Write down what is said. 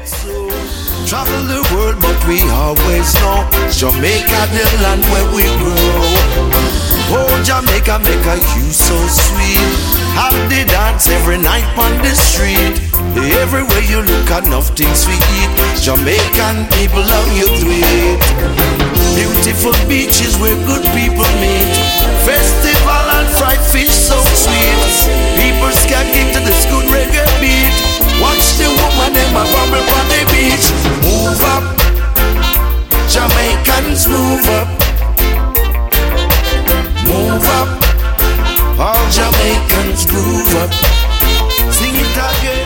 So, travel the world, but we always know Jamaica, the land where we grow. Oh, Jamaica, make you so sweet. Have the dance every night on the street. Everywhere you look, enough things we eat. Jamaican people love you to it. Beautiful beaches where good people meet. Festival and fried fish so sweet. People skanking to this good reggae beat. Watch the woman them a bubble on the beach. Move up, Jamaicans move up. Move up, all Jamaicans move up. Sing it again.